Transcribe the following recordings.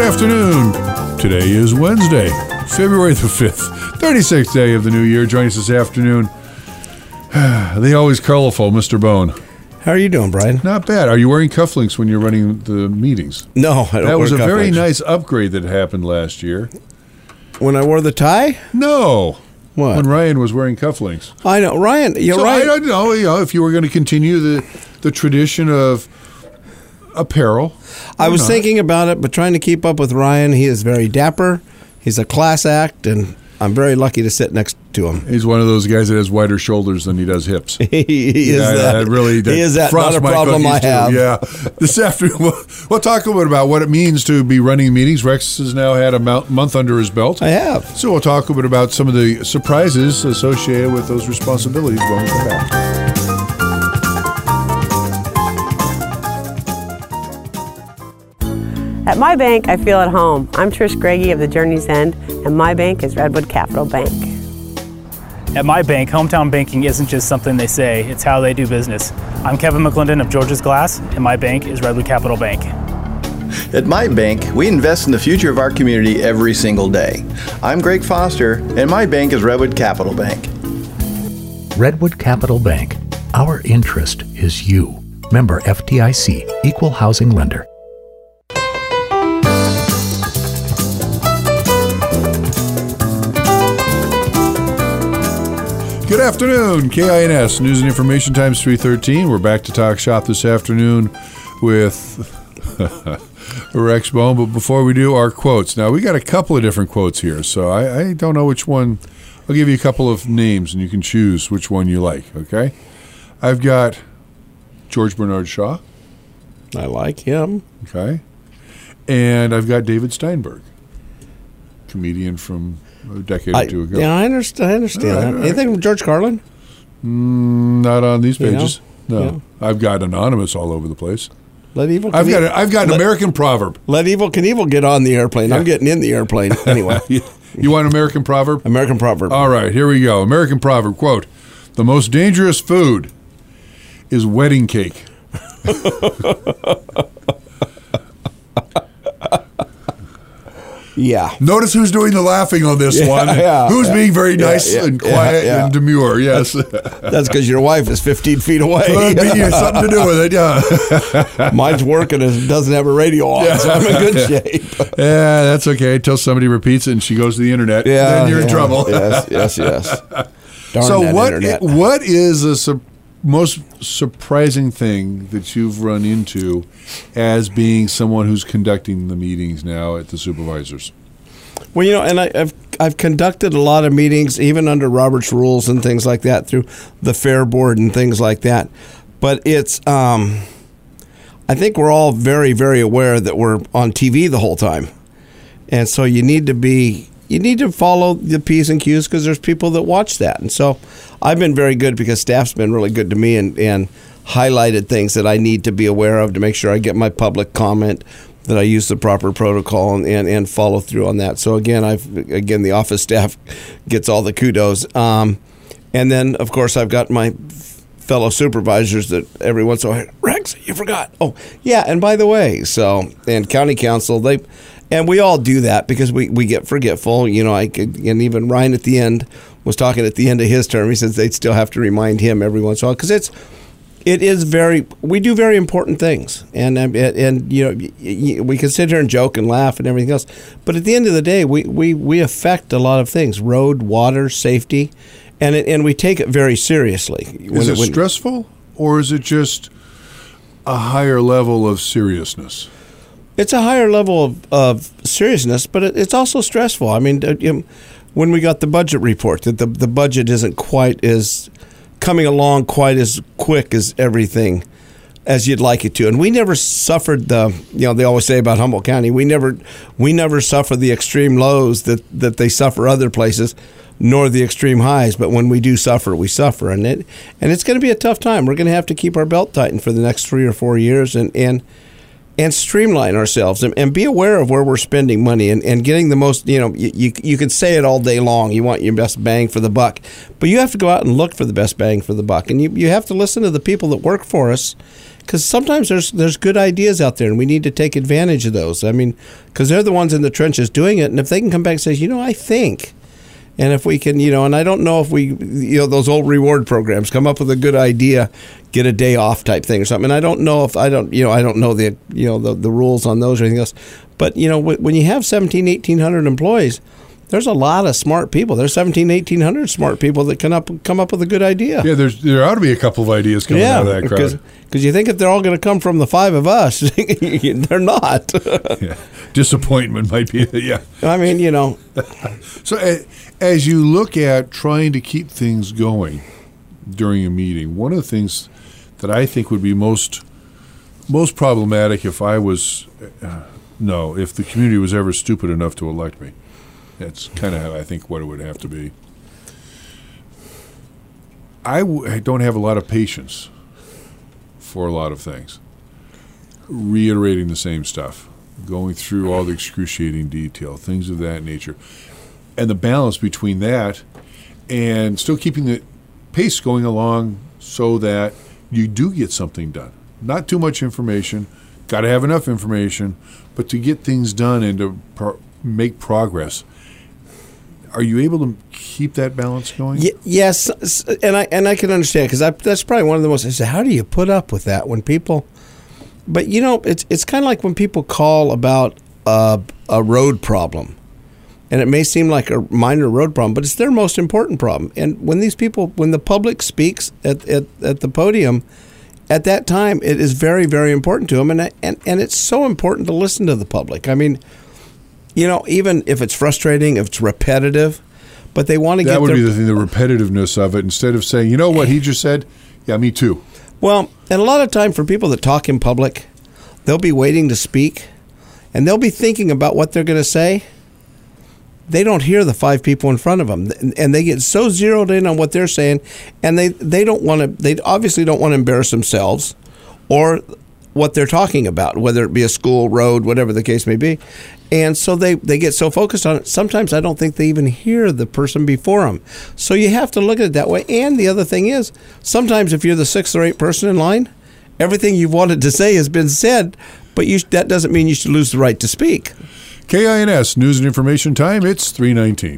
afternoon. Today is Wednesday, February the 5th, 36th day of the new year. Joining us this afternoon, the always colorful Mr. Bone. How are you doing, Brian? Not bad. Are you wearing cufflinks when you're running the meetings? No, I don't. That was a wear very cufflinks. nice upgrade that happened last year. When I wore the tie? No. What? When Ryan was wearing cufflinks. I know, Ryan. You're So right. I don't know, if you were going to continue the tradition of apparel. I was not? thinking about it, but trying to keep up with Ryan. He is very dapper. He's a class act, and I'm very lucky to sit next to him. He's one of those guys that has wider shoulders than he does hips. He is that. He is that. Not a problem I have. Yeah. This afternoon, we'll talk a little bit about what it means to be running meetings. Rex has now had a month under his belt. I have. So we'll talk a bit about some of the surprises associated with those responsibilities when we come back. At my bank, I feel at home. I'm Trish Greggy of the Journey's End, and my bank is Redwood Capital Bank. At my bank, hometown banking isn't just something they say, it's how they do business. I'm Kevin McClendon of George's Glass, and my bank is Redwood Capital Bank. At my bank, we invest in the future of our community every single day. I'm Greg Foster, and my bank is Redwood Capital Bank. Redwood Capital Bank. Our interest is you. Member FDIC, Equal Housing Lender. Good afternoon, KINS News and Information Times 313. We're back to talk shop this afternoon with Rex Bone. But before we do, our quotes. Now, we got a couple of different quotes here, so I don't know which one. I'll give you a couple of names, and you can choose which one you like, okay? I've got George Bernard Shaw. I like him. Okay. And I've got David Steinberg, comedian from a decade or two ago. Yeah, I understand that. Anything from George Carlin? Not on these pages. You know? No. I've got Anonymous all over the place. Let evil. I've got an American proverb. Let evil Knievel get on the airplane. Yeah. I'm getting in the airplane anyway. You want an American proverb? American proverb. All right, here we go. American proverb, quote, "The most dangerous food is wedding cake." Yeah. Notice who's doing the laughing on this one. Yeah, who's being very nice and quiet and demure. Yes. That's because your wife is 15 feet away. Could be something to do with it, yeah. Mine's working and doesn't have a radio on, so I'm in good shape. Yeah, that's okay. Until somebody repeats it and she goes to the internet. Then you're in trouble. Yes. Darn so internet. what is the most surprising thing that you've run into as being someone who's conducting the meetings now at the supervisors? Well, and I've conducted a lot of meetings, even under Robert's rules and things like that, through the Fair Board and things like that. But it's, I think we're all very, very aware that we're on TV the whole time, and so you need to follow the P's and Q's because there's people that watch that. And so I've been very good because staff's been really good to me and highlighted things that I need to be aware of to make sure I get my public comment, that I use the proper protocol and follow through on that. So again, the office staff gets all the kudos. And then, of course, I've got my fellow supervisors that every once in a while, Rex, you forgot. Oh, yeah, and by the way, and county council, and we all do that because we get forgetful. And even Ryan at the end was talking at the end of his term. He says they'd still have to remind him every once in a while because we do very important things, and we can sit here and joke and laugh and everything else, but at the end of the day, we affect a lot of things: road, water, safety, and we take it very seriously. Is it stressful, or is it just a higher level of seriousness? It's a higher level of seriousness, but it's also stressful. I mean, when we got the budget report, that the budget isn't quite as coming along quite as quick as everything as you'd like it to, and we never suffered they always say about Humboldt County, we never suffer the extreme lows that they suffer other places, nor the extreme highs. But when we do suffer, we suffer, and it's going to be a tough time. We're going to have to keep our belt tightened for the next 3 or 4 years, and streamline ourselves and be aware of where we're spending money and getting the most, you could say it all day long. You want your best bang for the buck, but you have to go out and look for the best bang for the buck. And you have to listen to the people that work for us because sometimes there's good ideas out there, and we need to take advantage of those. I mean, because they're the ones in the trenches doing it, and if they can come back and say, I think, and if we can, and I don't know if we, those old reward programs, come up with a good idea, get a day off type thing or something. And I don't know if I don't know the the rules on those or anything else, but when you have 1,800 employees, there's a lot of smart people. There's 1,800 smart people that can come up with a good idea. Yeah, there ought to be a couple of ideas coming out of that crowd. Because you think if they're all going to come from the five of us, they're not. Yeah. Disappointment might be, yeah. I mean, So as you look at trying to keep things going during a meeting, one of the things that I think would be most problematic if if the community was ever stupid enough to elect me. That's kind of how I think what it would have to be. I don't have a lot of patience for a lot of things. Reiterating the same stuff, going through all the excruciating detail, things of that nature. And the balance between that and still keeping the pace going along so that you do get something done. Not too much information, got to have enough information, but to get things done and to make progress. Are you able to keep that balance going? Yes, and I can understand, because that's probably one of the most. I say, how do you put up with that when people? But it's kind of like when people call about a road problem, and it may seem like a minor road problem, but it's their most important problem. And when the public speaks at the podium, at that time, it is very, very important to them, and it's so important to listen to the public. I mean, even if it's frustrating, if it's repetitive, but they want to get that would be the thing, the repetitiveness of it. Instead of saying, what he just said, yeah, me too. Well, and a lot of time for people that talk in public, they'll be waiting to speak, and they'll be thinking about what they're going to say. They don't hear the five people in front of them, and they get so zeroed in on what they're saying, and they obviously don't want to embarrass themselves or what they're talking about, whether it be a school, road, whatever the case may be. And so they get so focused on it, sometimes I don't think they even hear the person before them. So you have to look at it that way. And the other thing is, sometimes if you're the sixth or eighth person in line, everything you've wanted to say has been said, but that doesn't mean you should lose the right to speak. KINS News and Information Time, it's 3:19.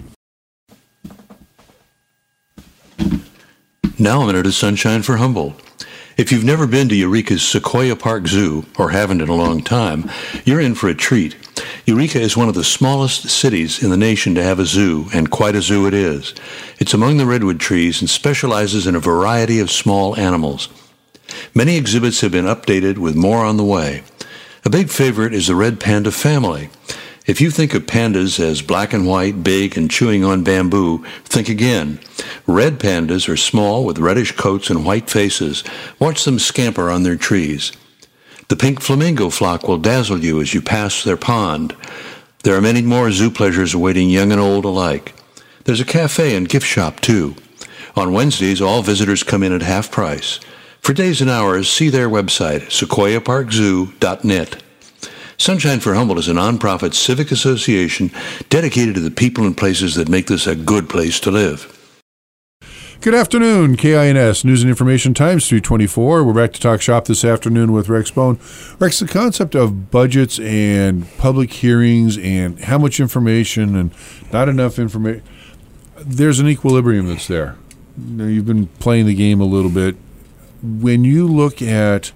Now a minute of sunshine for Humboldt. If you've never been to Eureka's Sequoia Park Zoo, or haven't in a long time, you're in for a treat. Eureka is one of the smallest cities in the nation to have a zoo, and quite a zoo it is. It's among the redwood trees and specializes in a variety of small animals. Many exhibits have been updated with more on the way. A big favorite is the red panda family. If you think of pandas as black and white, big, and chewing on bamboo, think again. Red pandas are small with reddish coats and white faces. Watch them scamper on their trees. The pink flamingo flock will dazzle you as you pass their pond. There are many more zoo pleasures awaiting young and old alike. There's a cafe and gift shop, too. On Wednesdays, all visitors come in at half price. For days and hours, see their website, sequoiaparkzoo.net. Sunshine for Humboldt is a nonprofit civic association dedicated to the people and places that make this a good place to live. Good afternoon, KINS News and Information Times 324. We're back to talk shop this afternoon with Rex Bone. Rex, the concept of budgets and public hearings and how much information and not enough information, there's an equilibrium that's there. You've been playing the game a little bit. When you look at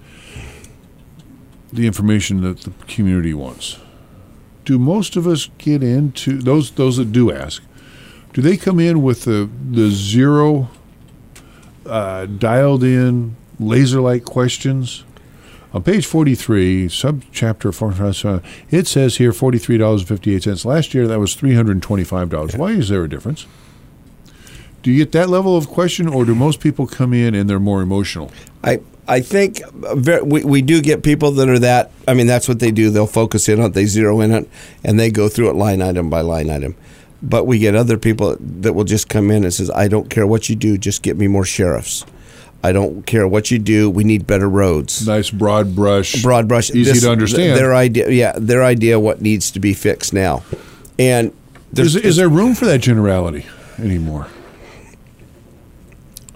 the information that the community wants, do most of us get into those that do ask? Do they come in with the zero dialed in laser-like questions? On page 43, subchapter 4, it says here $43.58. Last year that was $325. Why is there a difference? Do you get that level of question, or do most people come in and they're more emotional? I think we do get people that are that. I mean, that's what they do. They'll focus in on it, they zero in on it, and they go through it line item by line item. But we get other people that will just come in and says, I don't care what you do, just get me more sheriffs. I don't care what you do, we need better roads. Nice broad brush. Easy to understand. Their idea what needs to be fixed now. And is there room for that generality anymore?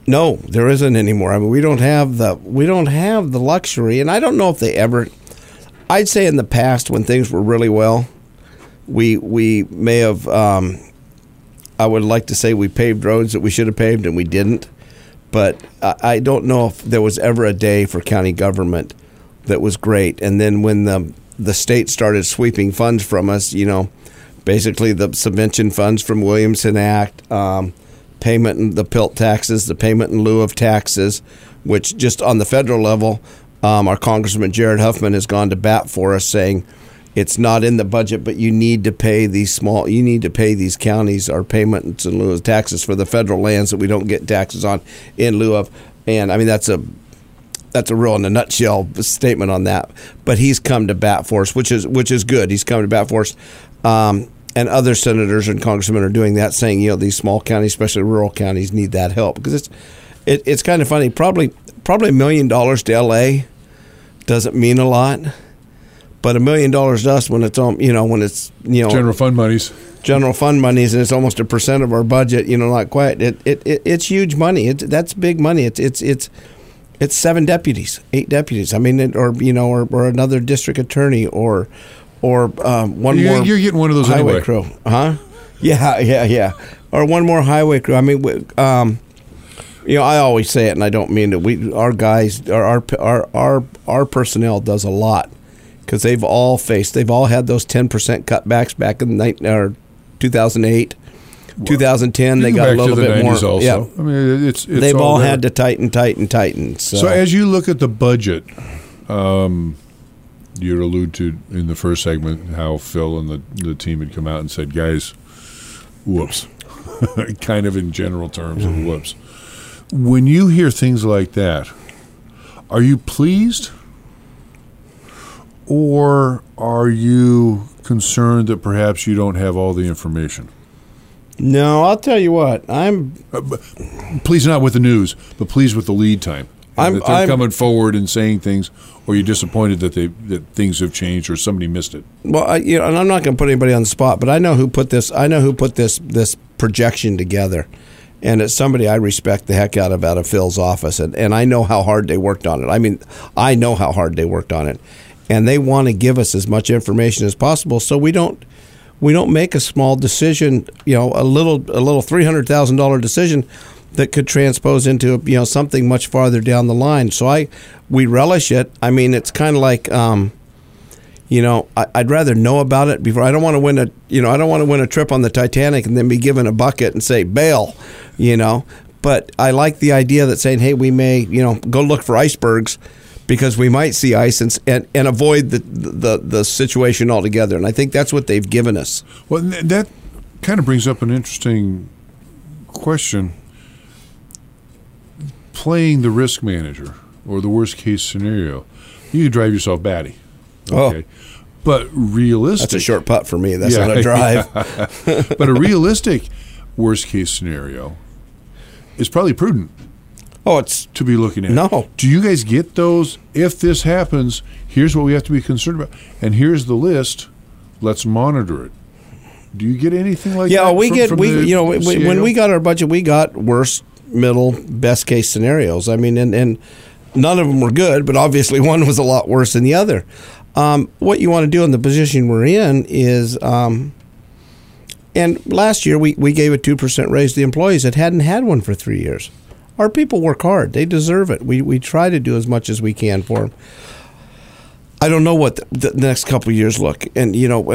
No, there isn't anymore. I mean, we don't have the luxury, and I don't know if they ever. I'd say in the past when things were really well, we may have. I would like to say we paved roads that we should have paved and we didn't, but I don't know if there was ever a day for county government that was great. And then when the state started sweeping funds from us, basically the subvention funds from Williamson Act, payment in the PILT taxes, the payment in lieu of taxes, which just on the federal level, our Congressman Jared Huffman has gone to bat for us, saying it's not in the budget, but you need to pay these counties our payments in lieu of taxes for the federal lands that we don't get taxes on in lieu of. And I mean that's a real in a nutshell statement on that. But he's come to bat for us, which is good. He's come to bat for us. And other senators and congressmen are doing that, saying, these small counties, especially rural counties, need that help. Because it's kind of funny. Probably $1 million to LA doesn't mean a lot, but $1 million to us when it's general fund monies. General fund monies, and it's almost 1% of our budget. Not quite. It's huge money. That's big money. It's 7 deputies, 8 deputies. I mean, or another district attorney, or one more. You're getting one of those highway anyway. Crew, huh? Yeah. Or one more highway crew. I mean, I always say it, and I don't mean to. Our guys, our personnel does a lot because they've all had those 10% cutbacks back in 2008. 2010, they got a little bit more. Also. Yeah, I mean, they've all had to tighten. So as you look at the budget, you allude to in the first segment how Phil and the team had come out and said, "Guys, whoops," kind of in general terms of whoops. When you hear things like that, are you pleased, or are you concerned that perhaps you don't have all the information? No, I'll tell you what. I'm pleased not with the news, but pleased with the lead time. That they're coming forward and saying things, or you're disappointed that things have changed or somebody missed it. Well, and I'm not going to put anybody on the spot, but I know who put this projection together, and it's somebody I respect the heck out of Phil's office, and I know how hard they worked on it. I mean, I know how hard they worked on it, and they want to give us as much information as possible, so we don't make a small decision, a little $300,000 decision that could transpose into something much farther down the line. So we relish it. I mean, it's kind of like I'd rather know about it before. I don't want to win a trip on the Titanic and then be given a bucket and say bail, But I like the idea that saying, hey, we may go look for icebergs because we might see ice and avoid the situation altogether. And I think that's what they've given us. Well, that kind of brings up an interesting question. Playing the risk manager or the worst case scenario, you drive yourself batty. Okay. Oh. But realistic. That's a short putt for me. That's not a drive. But a realistic worst case scenario is probably prudent. Oh, it's to be looking at. No. Do you guys get those? If this happens, here's what we have to be concerned about, and here's the list. Let's monitor it. Do you get anything like that? Yeah, when we got our budget, we got worst, middle, best case scenarios. I mean, and none of them were good, but obviously one was a lot worse than the other. What you want to do in the position we're in is, and last year we gave a 2% raise to the employees that hadn't had one for 3 years. Our people work hard; they deserve it. We try to do as much as we can for them. I don't know what the next couple of years look, and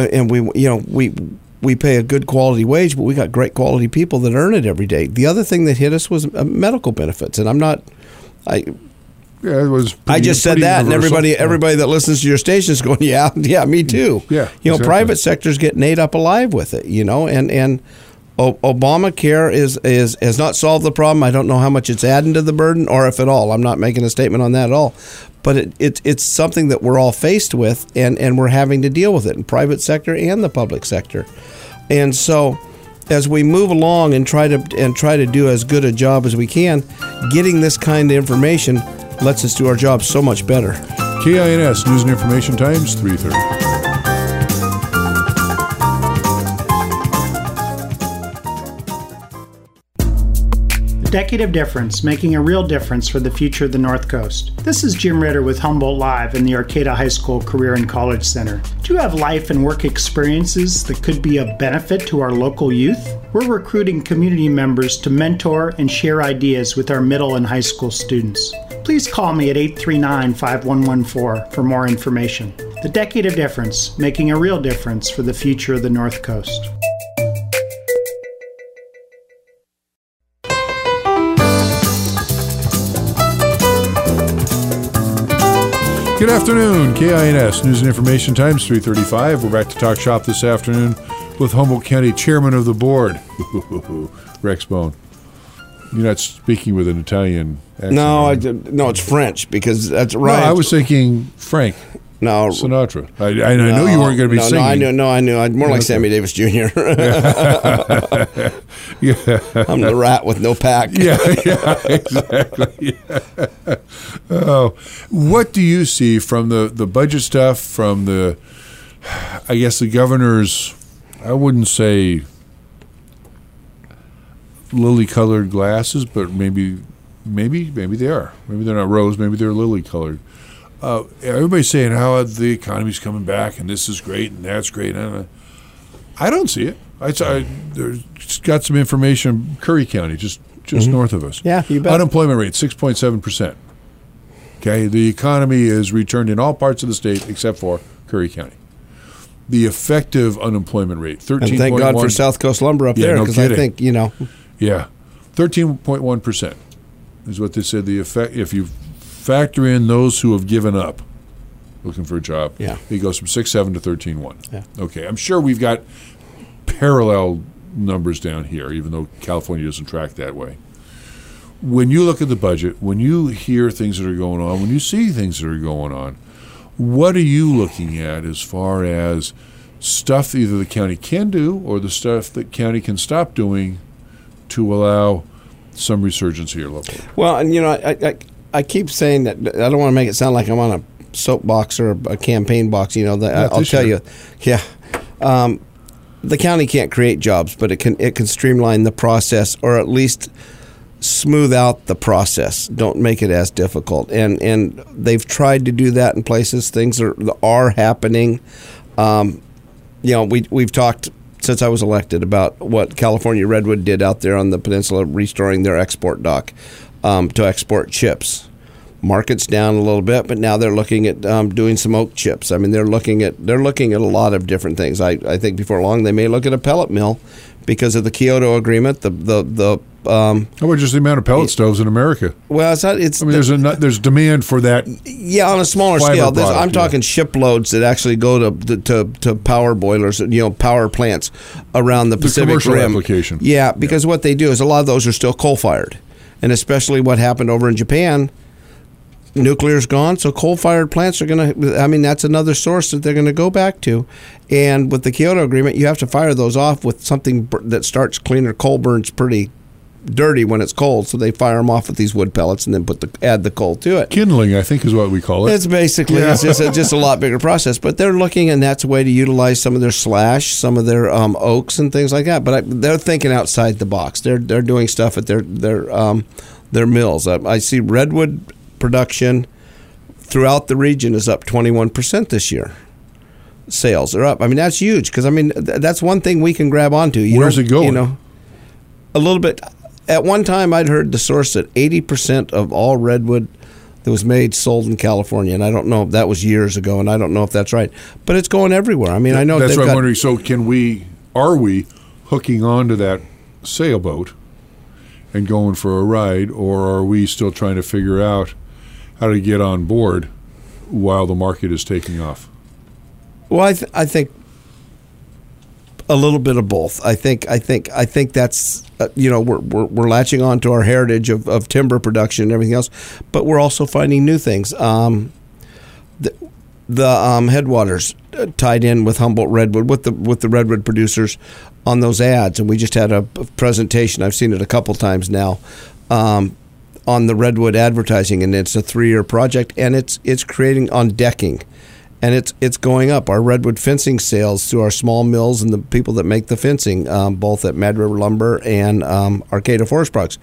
we pay a good quality wage, but we got great quality people that earn it every day. The other thing that hit us was medical benefits, and I just said that, and everybody that listens to your station is going, yeah, me too. Yeah, exactly. Private sector's getting ate up alive with it, and Obamacare has not solved the problem. I don't know how much it's adding to the burden, or if at all. I'm not making a statement on that at all. But it's something that we're all faced with, and we're having to deal with it in private sector and the public sector. And so, as we move along and try to do as good a job as we can, getting this kind of information lets us do our job so much better. KINS News and Information Times 3:30. Decade of Difference, making a real difference for the future of the North Coast. This is Jim Ritter with Humboldt Live in the Arcata High School Career and College Center. Do you have life and work experiences that could be of benefit to our local youth? We're recruiting community members to mentor and share ideas with our middle and high school students. Please call me at 839-5114 for more information. The Decade of Difference, making a real difference for the future of the North Coast. Good afternoon, KINS News and Information Times 3:35. We're back to talk shop this afternoon with Humboldt County Chairman of the Board, Rex Bone. You're not speaking with an Italian accent. No, it's French because that's right. No, I was thinking Frank Sinatra. I know you weren't going to be singing. I knew. I'd more like Sammy Davis Jr. Yeah. I'm the rat with no pack. Yeah, exactly. Yeah. Oh, what do you see from the budget stuff, from the governor's, I wouldn't say lily-colored glasses, but maybe they are. Maybe they're not rose, maybe they're lily-colored. Everybody's saying how the economy's coming back and this is great and that's great. I don't see it. There's got some information. Curry County, just north of us. Yeah, you bet. Unemployment rate 6.7%. Okay, the economy is returned in all parts of the state except for Curry County. The effective unemployment rate 13.1%. And thank God for South Coast Lumber up there, because I think Yeah, 13.1% is what they said. The effect, if you factor in those who have given up looking for a job, it goes from 6.7 to 13.1. Yeah. Okay, I'm sure we've got parallel numbers down here, even though California doesn't track that way. When you look at the budget, when you hear things that are going on, when you see things that are going on, what are you looking at as far as stuff either the county can do or the stuff that county can stop doing to allow some resurgence here locally? Well, and I keep saying that I don't want to make it sound like I'm on a soapbox or a campaign box. I'll tell you, the county can't create jobs, but it can streamline the process, or at least smooth out the process. Don't make it as difficult. And they've tried to do that in places. Things are happening. We've talked since I was elected about what California Redwood did out there on the peninsula, restoring their export dock to export chips. Market's down a little bit, but now they're looking at doing some oak chips. I mean, they're looking at a lot of different things. I think before long they may look at a pellet mill because of the Kyoto Agreement. How about just the amount of pellet stoves in America? Well, there's demand for that. Yeah, on a smaller scale. I'm talking shiploads that actually go to power boilers, power plants around the Pacific commercial Rim. Application. Yeah, because what they do is a lot of those are still coal-fired, and especially what happened over in Japan. Nuclear's gone, so coal-fired plants are going to, that's another source that they're going to go back to. And with the Kyoto Agreement, you have to fire those off with something that starts cleaner. Coal burns pretty dirty when it's cold, so they fire them off with these wood pellets and then add the coal to it. Kindling, I think, is what we call it. It's basically, it's just a lot bigger process. But they're looking, and that's a way to utilize some of their slash, some of their oaks and things like that. But they're thinking outside the box. They're doing stuff at their mills. I see redwood production throughout the region is up 21% this year. Sales are up. That's huge because that's one thing we can grab onto. Where's it going? A little bit. At one time, I'd heard the source that 80% of all redwood that was made sold in California, and I don't know if that was years ago, and I don't know if that's right. But it's going everywhere. I know that's what I'm wondering. So, are we hooking onto that sailboat and going for a ride, or are we still trying to figure out how to get on board while the market is taking off? Well, I think a little bit of both. I think that's we're latching on to our heritage of timber production and everything else, but we're also finding new things. The headwaters tied in with Humboldt Redwood with the redwood producers on those ads, and we just had a presentation. I've seen it a couple times now. On the redwood advertising, and it's a 3-year project, and it's creating on decking, and it's going up. Our redwood fencing sales through our small mills and the people that make the fencing, both at Mad River Lumber and Arcata Forest Products,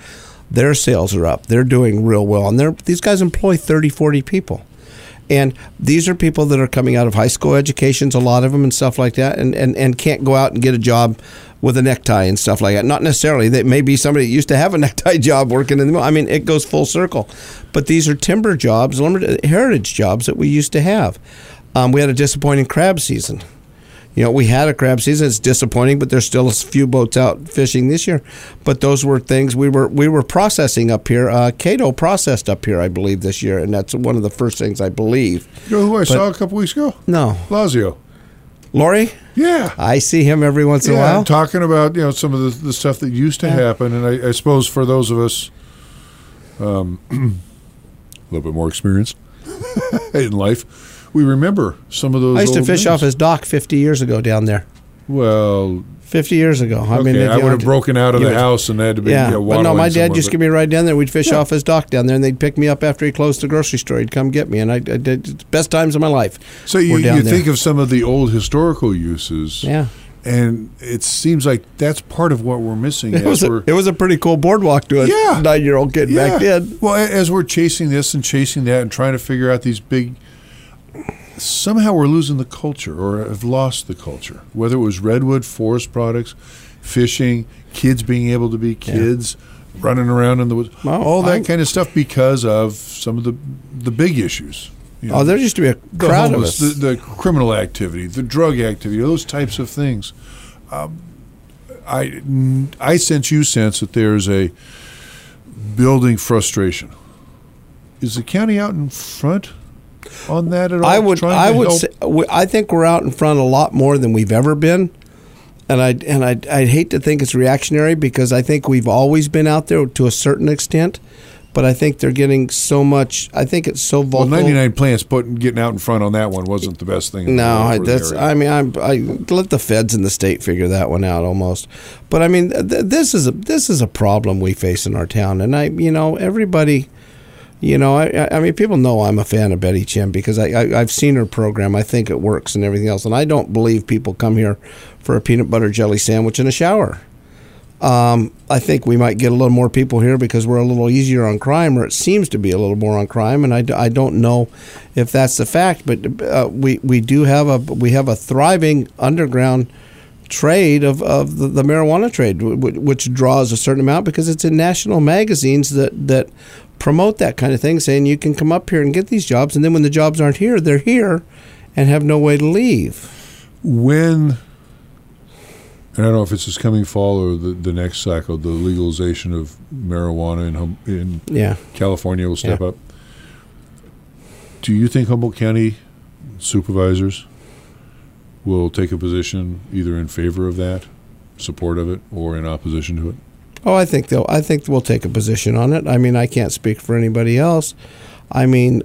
Their sales are up. They're doing real well. And these guys employ 30, 40 people. And these are people that are coming out of high school educations, a lot of them, and stuff like that, and can't go out and get a job with a necktie and stuff like that. Not necessarily. They may be somebody that used to have a necktie job working in the mill. I mean, it goes full circle. But these are timber jobs, heritage jobs that we used to have. We had a disappointing crab season. We had a crab season. It's disappointing, but there's still a few boats out fishing this year. But those were things we were processing up here. Cato processed up here, I believe, this year, and that's one of the first things I believe. You know who I saw a couple weeks ago? No. Lazio. Laurie? Yeah. I see him every once in a while. Talking about some of the stuff that used to happen, and I suppose for those of us a little bit more experienced in life, we remember some of those. I used to old fish names. off his dock 50 years ago down there. Well, 50 years ago. I okay, mean, I would have broken out of the house and had to be but no, my dad somewhere, used to give me a ride down there. We'd fish off his dock down there, and they'd pick me up after he closed the grocery store. He'd come get me, and I did best times of my life. So you think of some of the old historical uses, and it seems like that's part of what we're missing. It was a pretty cool boardwalk to a 9-year-old kid back then. Well, as we're chasing this and chasing that and trying to figure out these big, somehow we're losing the culture or have lost the culture. Whether it was redwood, forest products, fishing, kids being able to be kids, running around in the woods, all that kind of stuff because of some of the big issues. There used to be a crowd of us. The criminal activity, the drug activity, those types of things. I sense that there's a building frustration. Is the county out in front on that at all? I would say I think we're out in front a lot more than we've ever been, and I'd hate to think it's reactionary because I think we've always been out there to a certain extent. But I think they're getting so much. I think it's so vocal. Well, 99 Plants getting out in front on that one wasn't the best thing. No, that's. I mean, I let the feds in the state figure that one out almost. But I mean, this is a problem we face in our town, and everybody. I mean, people know I'm a fan of Betty Chim because I've seen her program. I think it works and everything else, and I don't believe people come here for a peanut butter jelly sandwich and a shower. I think we might get a little more people here because we're a little easier on crime, or it seems to be a little more on crime, and I don't know if that's the fact, but we have a thriving underground trade of the marijuana trade, which draws a certain amount because it's in national magazines that promote that kind of thing, saying you can come up here and get these jobs, and then when the jobs aren't here, they're here and have no way to leave. And I don't know if it's this coming fall or the next cycle, the legalization of marijuana in California will step up. Do you think Humboldt County supervisors will take a position either in favor of that, support of it, or in opposition to it? Oh, I think we'll take a position on it. I mean, I can't speak for anybody else. I mean,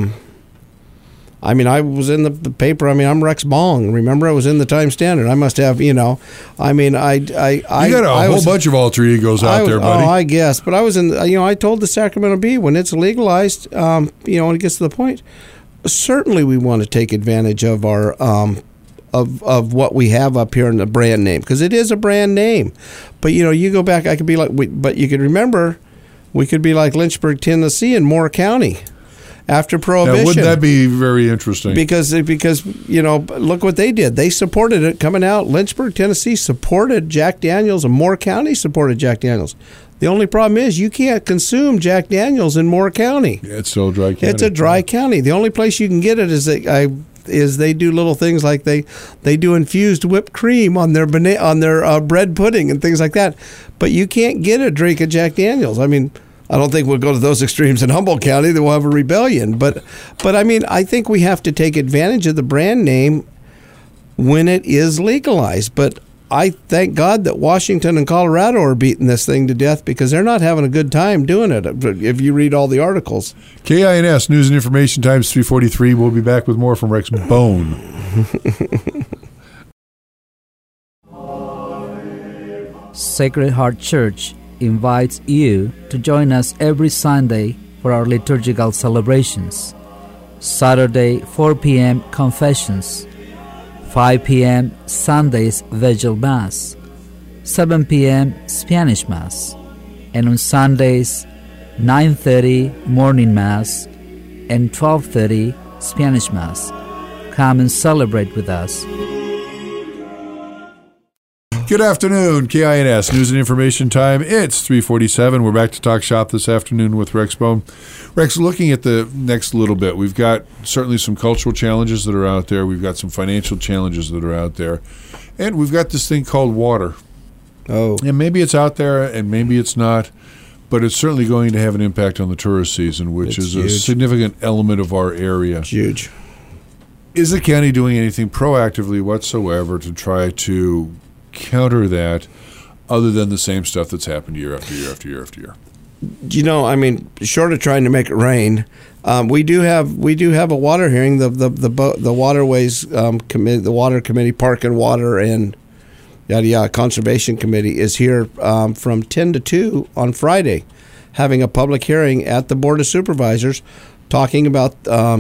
I was in the paper. I mean, I'm Rex Bong. Remember, I was in the Times-Standard. I must have, I mean, you got a whole bunch of alter egos out there, buddy. Oh, I guess. But I was in, I told the Sacramento Bee when it's legalized, when it gets to the point, certainly we want to take advantage of our, of what we have up here in the brand name, because it is a brand name. But, you go back, I could be like, but you could remember, we could be like Lynchburg, Tennessee and Moore County. After Prohibition. Now, wouldn't that be very interesting? Because look what they did. They supported it coming out. Lynchburg, Tennessee supported Jack Daniels, and Moore County supported Jack Daniels. The only problem is you can't consume Jack Daniels in Moore County. Yeah, it's still a dry county. It's a dry county. The only place you can get it is they do little things like they do infused whipped cream on their bread pudding and things like that. But you can't get a drink of Jack Daniels. I mean, I don't think we'll go to those extremes in Humboldt County. That we'll have a rebellion. But I mean, I think we have to take advantage of the brand name when it is legalized. But I thank God that Washington and Colorado are beating this thing to death because they're not having a good time doing it, if you read all the articles. KINS News and Information Times 343. We'll be back with more from Rex Bone. Sacred Heart Church invites you to join us every Sunday for our liturgical celebrations. Saturday, 4 p.m. Confessions, 5 p.m. Sunday's Vigil Mass, 7 p.m. Spanish Mass, and on Sundays, 9:30 morning Mass and 12:30 Spanish Mass. Come and celebrate with us. Good afternoon, KINS News and Information Time. It's 3:47. We're back to Talk Shop this afternoon with Rex Bone. Rex, looking at the next little bit, we've got certainly some cultural challenges that are out there. We've got some financial challenges that are out there. And we've got this thing called water. Oh. And maybe it's out there and maybe it's not, but it's certainly going to have an impact on the tourist season, which is a significant element of our area. It's huge. Is the county doing anything proactively whatsoever to try to counter that, other than the same stuff that's happened year after year after year after year? You know, I mean, short of trying to make it rain, we do have a water hearing. The waterways committee, the water committee, park and water, and conservation committee is here from 10 to 2 on Friday, having a public hearing at the Board of Supervisors, talking about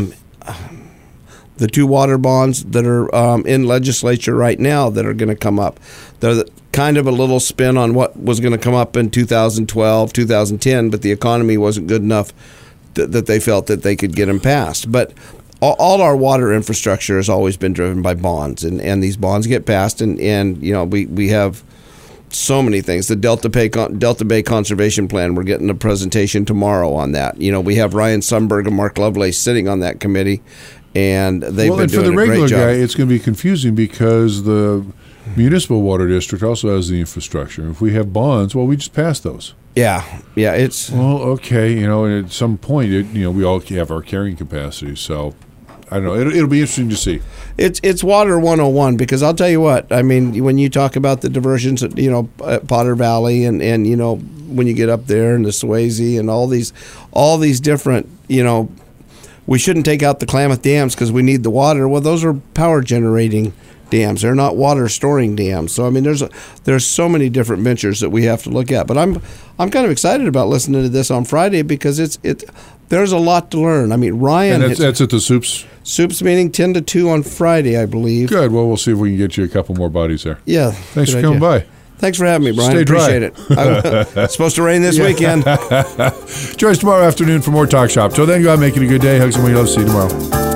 the 2 water bonds that are in legislature right now that are going to come up. They're kind of a little spin on what was going to come up in 2012, 2010, but the economy wasn't good enough that they felt that they could get them passed. But all our water infrastructure has always been driven by bonds, and these bonds get passed, and you know, we have so many things. The Delta Bay Conservation Plan, we're getting a presentation tomorrow on that. You know, we have Ryan Sundberg and Mark Lovelace sitting on that committee, and they've been doing a great job. Well, and for the regular guy, it's going to be confusing because the municipal water district also has the infrastructure. If we have bonds, well, we just pass those. Yeah, it's... Well, okay, you know, and at some point, we all have our carrying capacity, so... I don't know. It'll be interesting to see. It's Water 101, because I'll tell you what. I mean, when you talk about the diversions at, at Potter Valley and when you get up there and the Swayze and all these different, we shouldn't take out the Klamath dams because we need the water. Well, those are power generating dams. They're not water storing dams. So I mean, there's so many different ventures that we have to look at. But I'm kind of excited about listening to this on Friday because there's a lot to learn. I mean, Ryan... And that's at the Soups meeting, 10 to 2 on Friday, I believe. Good. Well, we'll see if we can get you a couple more bodies there. Yeah. Thanks for coming by. Thanks for having me, Brian. Stay dry. Appreciate it. It's supposed to rain this weekend. Join us tomorrow afternoon for more Talk Shop. Till then, go out making a good day. Hugs and we love. See you tomorrow.